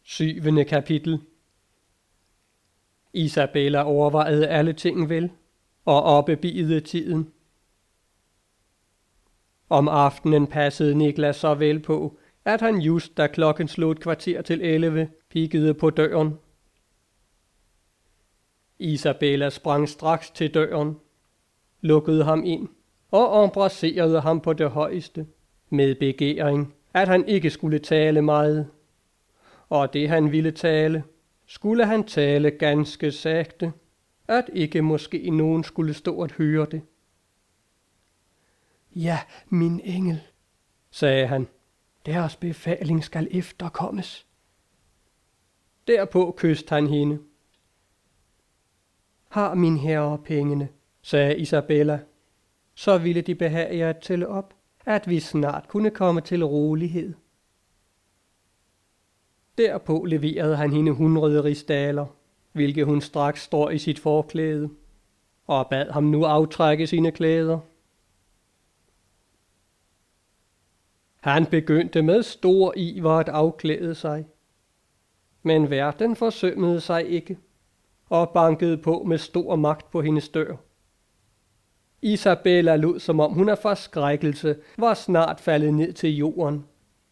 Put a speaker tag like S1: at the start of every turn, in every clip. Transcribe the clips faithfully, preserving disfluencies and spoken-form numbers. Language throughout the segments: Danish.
S1: Syvende kapitel. Isabella overvejede alle ting vel, og opbebiede tiden. Om aftenen passede Niklas så vel på, at han just da klokken slog et kvarter til elleve, pikkede på døren. Isabella sprang straks til døren, lukkede ham ind og embrasserede ham på det højeste, med begæring, at han ikke skulle tale meget. Og det han ville tale, skulle han tale ganske sagte, at ikke måske nogen skulle stå at høre det. Ja, min engel, sagde han, deres befaling skal efterkommes. Derpå kysste han hende. Har min herre pengene, sagde Isabella, så ville de behage at tælle op, at vi snart kunne komme til rolighed. Derpå leverede han hende hundrede rigsdaler, hvilket hun straks står i sit forklæde, og bad ham nu aftrække sine klæder. Han begyndte med stor iver at afklæde sig, men værten forsømmede sig ikke, og bankede på med stor magt på hendes dør. Isabella lod, som om hun af forskrækkelse var snart faldet ned til jorden.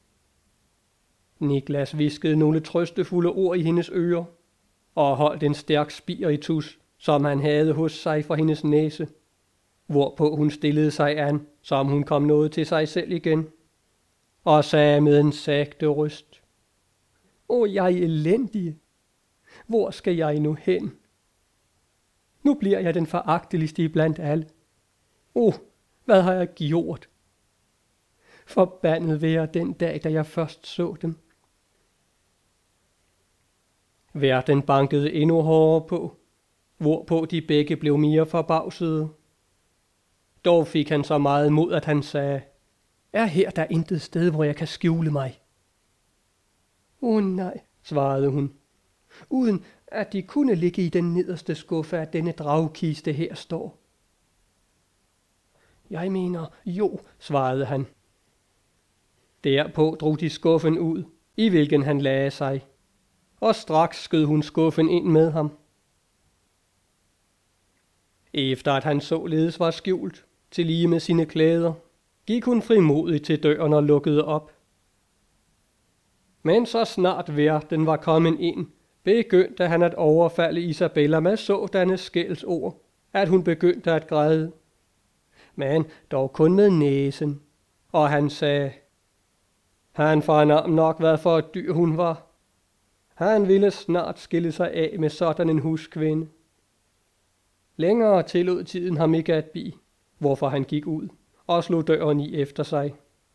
S1: Niklas viskede nogle trøstefulde ord i hendes ører, og holdt en stærk spiritus, som han havde hos sig fra hendes næse, hvorpå hun stillede sig an, som hun kom noget til sig selv igen, og sagde med en sagte røst: Åh, jeg elendige, hvor skal jeg nu hen? Nu bliver jeg den foragteligste iblandt alle. Åh, hvad har jeg gjort? Forbandet være den dag, da jeg først så dem. Værten bankede endnu hårdere på, hvorpå de begge blev mere forbavsede. Dog fik han så meget mod, at han sagde: Er her der intet sted, hvor jeg kan skjule mig? Åh oh, nej, svarede hun, uden at de kunne ligge i den nederste skuffe, at denne dragkiste her står. Jeg mener, jo, svarede han. Derpå drog de skuffen ud, i hvilken han lagde sig, og straks skød hun skuffen ind med ham. Efter at han således var skjult, til lige med sine klæder, gik hun frimodigt til døren og lukkede op. Men så snart værten var kommet ind, begyndte han at overfalde Isabella med sådanne skældsord, at hun begyndte at græde. Men dog kun med næsen, og han sagde: Han fornam nok, hvad for et dyr hun var. Han ville snart skille sig af med sådan en huskvinde. Længere tillod tiden ham ikke at bi, hvorfor han gik ud og slog døren i efter sig.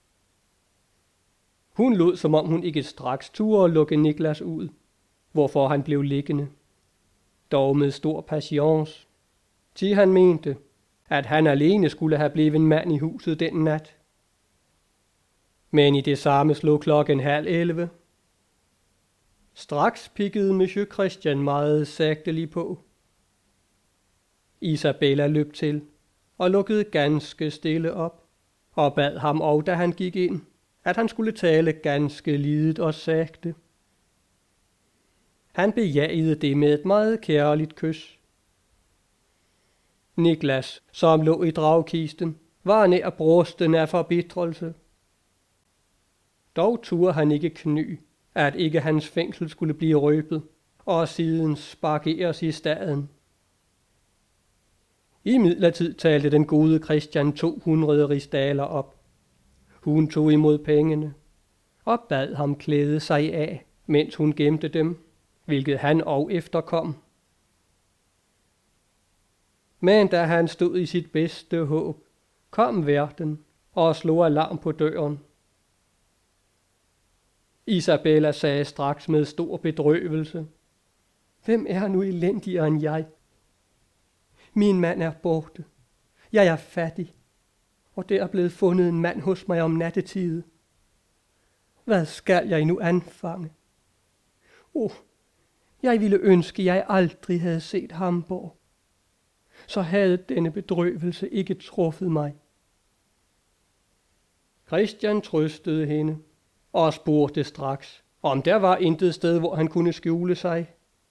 S1: Hun lod, som om hun ikke straks turde lukke Niklas ud, hvorfor han blev liggende. Dog med stor patience, til han mente, at han alene skulle have blevet en mand i huset den nat. Men i det samme slog klokken halv elleve. Straks pikkede Monsieur Christian meget sagtelig på. Isabella løb til og lukkede ganske stille op, og bad ham og, da han gik ind, at han skulle tale ganske lidet og sagte. Han bejagede det med et meget kærligt kys. Niklas, som lå i dragkisten, var nær brusten af forbitrelse. Dog turde han ikke kny, at ikke hans fængsel skulle blive røbet, og siden sparkeres i staden. I midlertid talte den gode Christian to hundrede rigsdaler op. Hun tog imod pengene, og bad ham klæde sig af, mens hun gemte dem, hvilket han og efterkom. Men da han stod i sit bedste håb, kom værten og slog alarm på døren. Isabella sagde straks med stor bedrøvelse: Hvem er nu elendigere end jeg? Min mand er borte. Jeg er fattig, og der er blevet fundet en mand hos mig om nattetid. Hvad skal jeg nu anfange? Åh, oh, jeg ville ønske, jeg aldrig havde set Hamborg. Så havde denne bedrøvelse ikke truffet mig. Christian trøstede hende og spurgte straks, om der var intet sted, hvor han kunne skjule sig.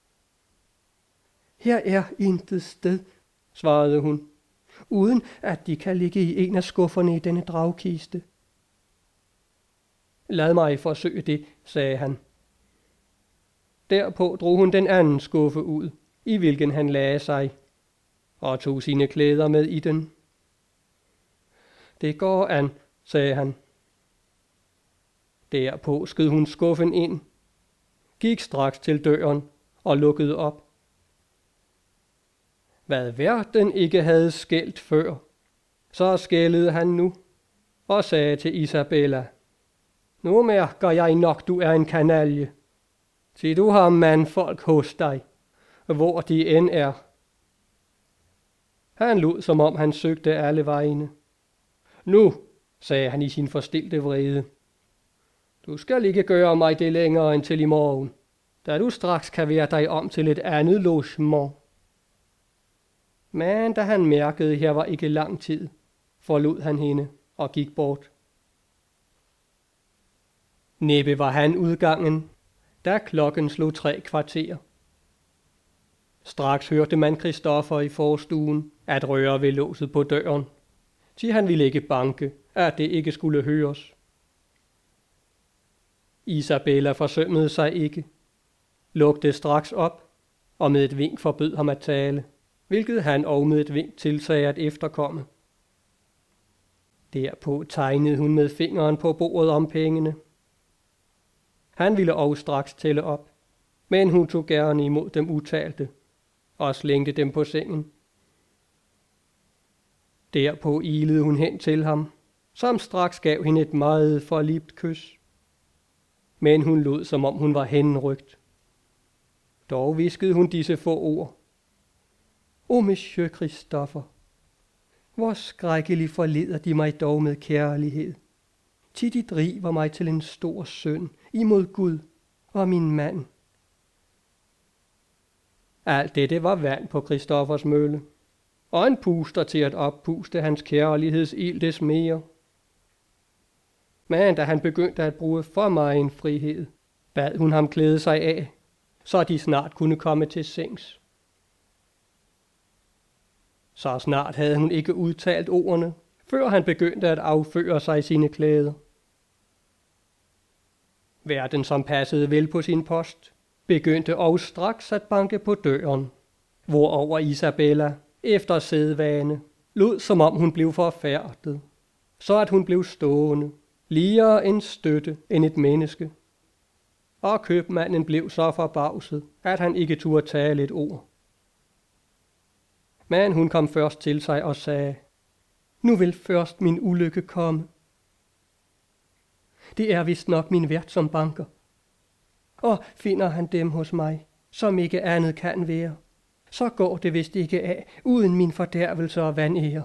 S1: Her er intet sted, svarede hun, uden at de kan ligge i en af skufferne i denne dragkiste. Lad mig forsøge det, sagde han. Derpå drog hun den anden skuffe ud, i hvilken han lagde sig, og tog sine klæder med i den. Det går an, sagde han. Derpå skød hun skuffen ind, gik straks til døren og lukkede op. Hvad verden ikke havde skældt før, så skældede han nu og sagde til Isabella, nu mærker jeg nok, du er en kanalje, til du har mandfolk hos dig, hvor de end er. Han lod, som om han søgte alle vegne. Nu, sagde han i sin forstilte vrede, du skal ikke gøre mig det længere end til i morgen, da du straks kan være dig om til et andet logement. Men da han mærkede, her var ikke lang tid, forlod han hende og gik bort. Næppe var han udgangen, da klokken slog tre kvarter. Straks hørte man Christoffer i forstuen at røre ved låset på døren, til han ville ikke banke, at det ikke skulle høres. Isabella forsømmede sig ikke, lugte straks op og med et vink forbød ham at tale, hvilket han og med et vink tilsagde at efterkomme. Derpå tegnede hun med fingeren på bordet om pengene. Han ville også straks tælle op, men hun tog gerne imod dem utalte og slængte dem på sengen. Derpå ilede hun hen til ham, som straks gav hende et meget forlibt kys. Men hun lod, som om hun var henrygt. Dog viskede hun disse få ord. O, monsieur Christoffer, hvor skrækkelig forleder de mig dog med kærlighed. Til de driver mig til en stor synd imod Gud og min mand. Alt dette var vand på Christoffers mølle, og en puster til at oppuste hans kærlighedsild des mere. Men da han begyndte at bruge for meget en frihed, bad hun ham klæde sig af, så de snart kunne komme til sengs. Så snart havde hun ikke udtalt ordene, før han begyndte at afføre sig sine klæder. Værten, som passede vel på sin post, begyndte også straks at banke på døren, hvorover Isabella, efter sædvane, lod som om hun blev forfærdet, så at hun blev stående, ligere en støtte end et menneske. Og købmanden blev så forbavset, at han ikke turde tale et ord. Men hun kom først til sig og sagde, nu vil først min ulykke komme. Det er vist nok min vært, som banker. Og finder han dem hos mig, som ikke andet kan være, så går det vist ikke af, uden min fordærvelse og vanære.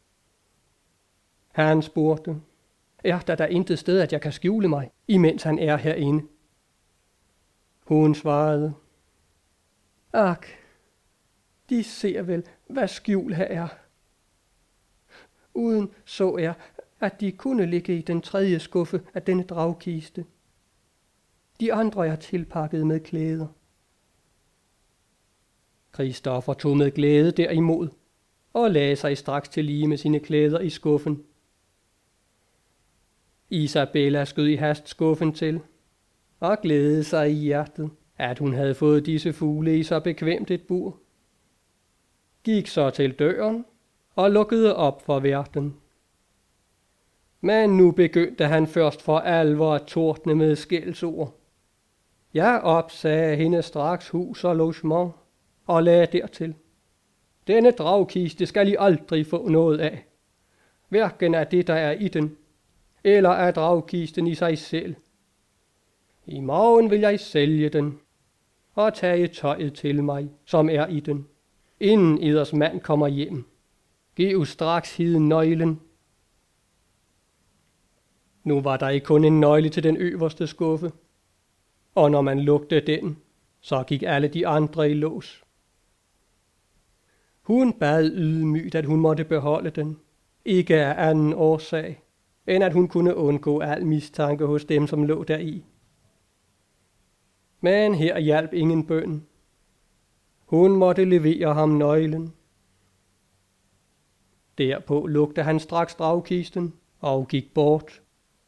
S1: Han spurgte, er der da intet sted, at jeg kan skjule mig, imens han er herinde? Hun svarede, ak, de ser vel, hvad skjul her er. Uden så er, at de kunne ligge i den tredje skuffe af denne dragkiste. De andre er tilpakket med klæder. Christoffer tog med glæde derimod, og lagde sig straks til lige med sine klæder i skuffen. Isabella skød i hast skuffen til, og glædede sig i hjertet, at hun havde fået disse fugle i så bekvemt et bur. Gik så til døren og lukkede op for værten. Men nu begyndte han først for alvor at tordne med skældsord. Jeg opsagde hende straks hus og logement og lagde dertil. Denne dragkiste skal I aldrig få noget af, hverken af det, der er i den, eller af dragkisten i sig selv. I morgen vil jeg sælge den og tage tøjet til mig, som er i den, inden eders mand kommer hjem. Giv straks hiden nøglen. Nu var der ikke kun en nøgle til den øverste skuffe, og når man lugte den, så gik alle de andre i lås. Hun bad ydmygt, at hun måtte beholde den, ikke af anden årsag, end at hun kunne undgå al mistanke hos dem, som lå deri. Men her hjalp ingen bøn. Hun måtte levere ham nøglen. Derpå lugte han straks dragkisten og gik bort.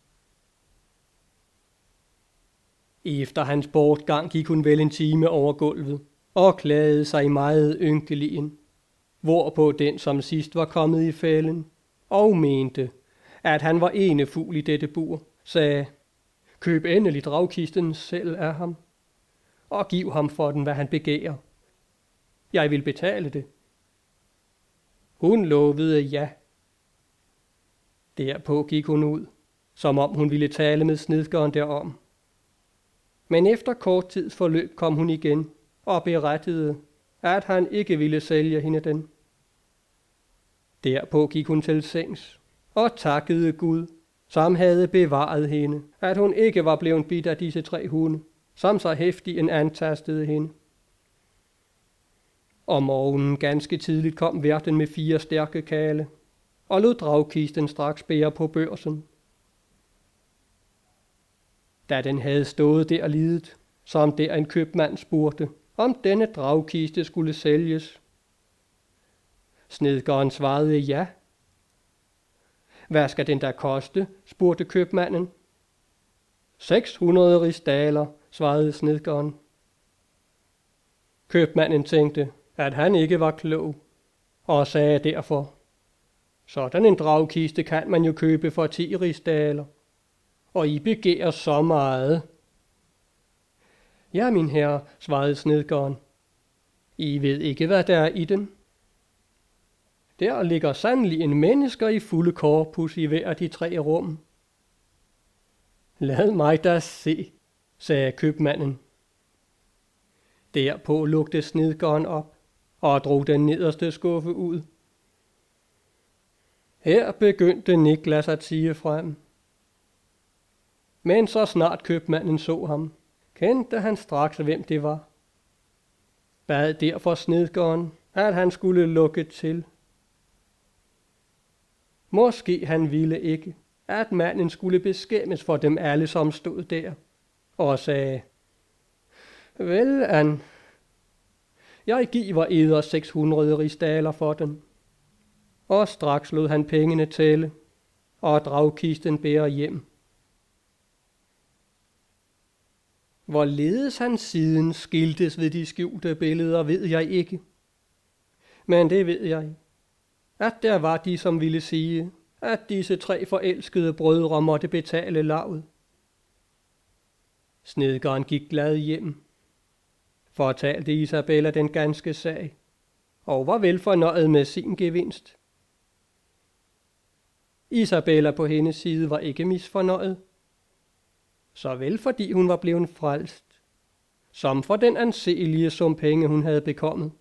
S1: Efter hans bortgang gik hun vel en time over gulvet og klagede sig meget ynkeligen, hvorpå den, som sidst var kommet i fælden og mente, at han var ene fugl i dette bur, sagde, køb endelig dragkisten selv af ham, og giv ham for den, hvad han begærer. Jeg vil betale det. Hun lovede ja. Derpå gik hun ud, som om hun ville tale med snedkeren derom. Men efter kort tids forløb kom hun igen og berettede, at han ikke ville sælge hende den. Derpå gik hun til sengs og takkede Gud, som havde bevaret hende, at hun ikke var blevet bidt af disse tre hunde, som så hæftig en antastede hende. Om morgenen ganske tidligt kom værten med fire stærke kale, og lod dragkisten straks bære på børsen. Da den havde stået der lidet, som der en købmand spurgte, om denne dragkiste skulle sælges. Snedkeren svarede ja. Hvad skal den da koste, spurgte købmanden. seks hundrede rigsdaler, svarede snedkeren. Købmanden tænkte, at han ikke var klog, og sagde derfor, sådan en dragkiste kan man jo købe for ti rigsdaler, og I begærer så meget. Ja, min herre, svarede snedkeren, I ved ikke, hvad der er i den. Der ligger sandelig en mennesker i fulde korpus i hver af de tre rum. Lad mig da se, sagde købmanden. Derpå lugte snedkeren op og drog den nederste skuffe ud. Her begyndte Niklas at sige frem. Men så snart købmanden så ham, kendte han straks, hvem det var. Bad derfor snedkeren, at han skulle lukke til. Måske han ville ikke, at manden skulle beskæmmes for dem alle, som stod der, og sagde, vel, an, jeg giver eder seks hundrede rigsdaler for den. Og straks lod han pengene tælle, og dragkisten bære hjem. Hvorledes han siden skiltes ved de skjulte billeder, ved jeg ikke. Men det ved jeg, at der var de, som ville sige, at disse tre forelskede brødre måtte betale lavet. Snedkeren gik glad hjem, fortalte Isabella den ganske sag, og var vel fornøjet med sin gevinst. Isabella på hendes side var ikke misfornøjet, så vel fordi hun var blevet frelst, som for den anselige sum penge hun havde bekommet.